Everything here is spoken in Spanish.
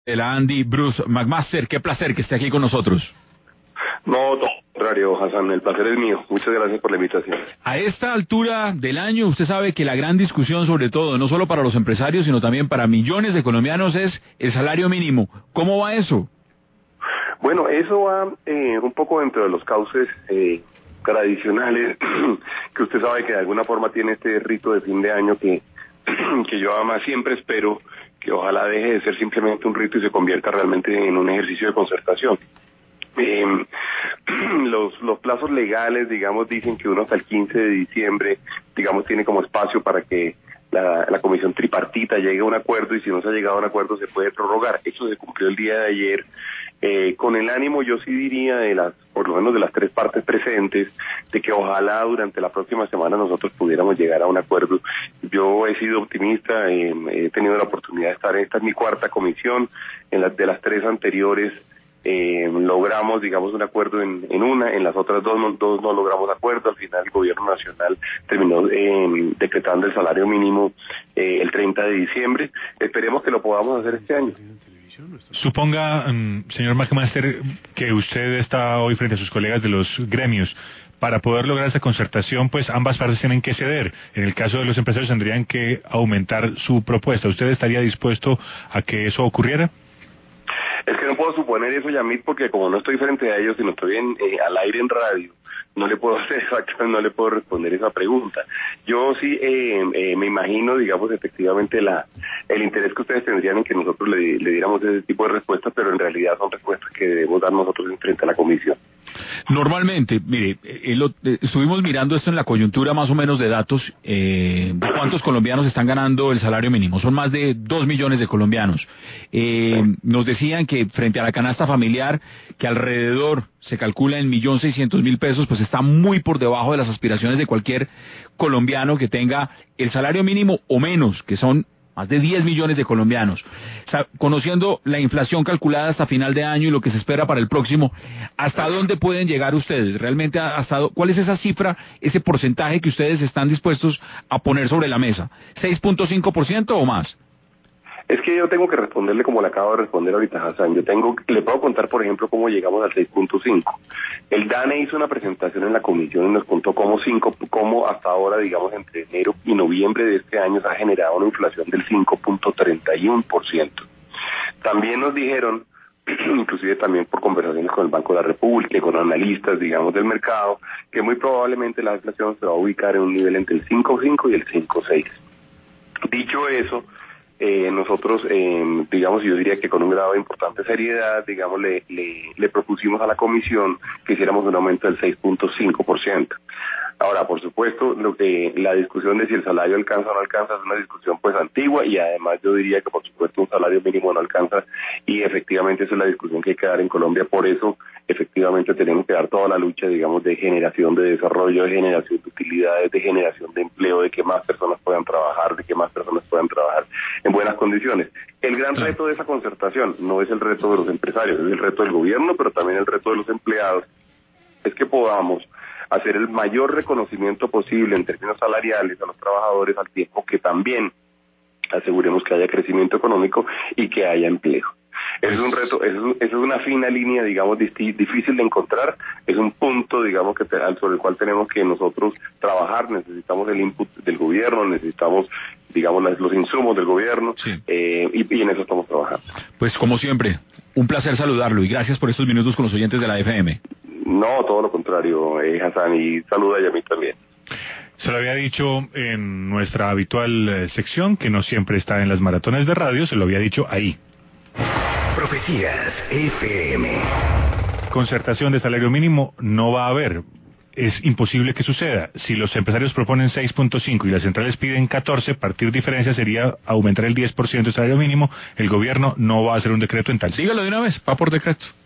de la Andy, Bruce McMaster, qué placer que esté aquí con nosotros. No, todo lo contrario, Hassan, el placer es mío. Muchas gracias por la invitación. A esta altura del año, usted sabe que la gran discusión, sobre todo, no solo para los empresarios, sino también para millones de colombianos, es el salario mínimo. ¿Cómo va eso? Bueno, eso va un poco dentro de los cauces tradicionales, que usted sabe que de alguna forma tiene este rito de fin de año que yo además siempre espero que ojalá deje de ser simplemente un rito y se convierta realmente en un ejercicio de concertación. Los plazos legales, digamos, dicen que uno hasta el 15 de diciembre, digamos, tiene como espacio para que la comisión tripartita llegue a un acuerdo, y si no se ha llegado a un acuerdo se puede prorrogar. Eso se cumplió el día de ayer, con el ánimo, yo sí diría, por lo menos de las tres partes presentes, de que ojalá durante la próxima semana nosotros pudiéramos llegar a un acuerdo. Yo he sido optimista, he tenido la oportunidad de estar, esta es mi cuarta comisión, de las tres anteriores logramos, digamos, un acuerdo en una, en las otras dos no logramos acuerdo. Al final el gobierno nacional terminó decretando el salario mínimo el 30 de diciembre. Esperemos que lo podamos hacer este año. Suponga, señor McMaster, que usted está hoy frente a sus colegas de los gremios. Para poder lograr esa concertación, pues ambas partes tienen que ceder. En el caso de los empresarios tendrían que aumentar su propuesta. ¿Usted estaría dispuesto a que eso ocurriera? Es que no puedo suponer eso, Yamit, porque como no estoy frente a ellos, sino estoy al aire en radio, no le puedo hacer exactamente, no le puedo responder esa pregunta. Yo sí me imagino, digamos, efectivamente el interés que ustedes tendrían en que nosotros le diéramos ese tipo de respuestas, pero en realidad son respuestas que debemos dar nosotros frente a la comisión. Normalmente, mire, estuvimos mirando esto en la coyuntura más o menos de datos, cuántos colombianos están ganando el salario mínimo. Son más de 2 millones de colombianos. Nos decían que frente a la canasta familiar, que alrededor se calcula en 1.600.000 pesos, pues está muy por debajo de las aspiraciones de cualquier colombiano que tenga el salario mínimo o menos, que son más de 10 millones de colombianos. O sea, conociendo la inflación calculada hasta final de año y lo que se espera para el próximo, ¿hasta dónde pueden llegar ustedes? Realmente, ¿cuál es esa cifra, ese porcentaje que ustedes están dispuestos a poner sobre la mesa? ¿6.5% o más? Es que yo tengo que responderle como le acabo de responder ahorita, Hassan. Le puedo contar, por ejemplo, cómo llegamos al 6.5. El DANE hizo una presentación en la comisión y nos contó cómo hasta ahora, digamos, entre enero y noviembre de este año se ha generado una inflación del 5.31%. También nos dijeron, inclusive también por conversaciones con el Banco de la República y con analistas, digamos, del mercado, que muy probablemente la inflación se va a ubicar en un nivel entre el 5.5 y el 5.6. Dicho eso, nosotros, digamos, yo diría que con un grado de importante seriedad, digamos, le propusimos a la comisión que hiciéramos un aumento del 6.5%. Ahora, por supuesto, la discusión de si el salario alcanza o no alcanza es una discusión pues antigua, y además yo diría que por supuesto un salario mínimo no alcanza, y efectivamente esa es la discusión que hay que dar en Colombia. Por eso efectivamente tenemos que dar toda la lucha, digamos, de generación de desarrollo, de generación de utilidades, de generación de empleo, de que más personas puedan trabajar, en buenas condiciones. El gran reto de esa concertación no es el reto de los empresarios, es el reto del gobierno, pero también el reto de los empleados, es que podamos hacer el mayor reconocimiento posible en términos salariales a los trabajadores, al tiempo que también aseguremos que haya crecimiento económico y que haya empleo. Ese es un reto, es una fina línea, digamos, difícil de encontrar, es un punto, digamos, sobre el cual tenemos que nosotros trabajar. Necesitamos el input del gobierno, necesitamos, digamos, los insumos del gobierno, sí. Y en eso estamos trabajando. Pues como siempre, un placer saludarlo y gracias por estos minutos con los oyentes de la FM. No, todo lo contrario, Hassan, y saluda a mí también. Se lo había dicho en nuestra habitual sección, que no siempre está en las maratones de radio, se lo había dicho ahí. Profecías FM. Concertación de salario mínimo no va a haber. Es imposible que suceda. Si los empresarios proponen 6.5 y las centrales piden 14, partir diferencia sería aumentar el 10% del salario mínimo. El gobierno no va a hacer un decreto en tal. Dígalo de una vez, va por decreto.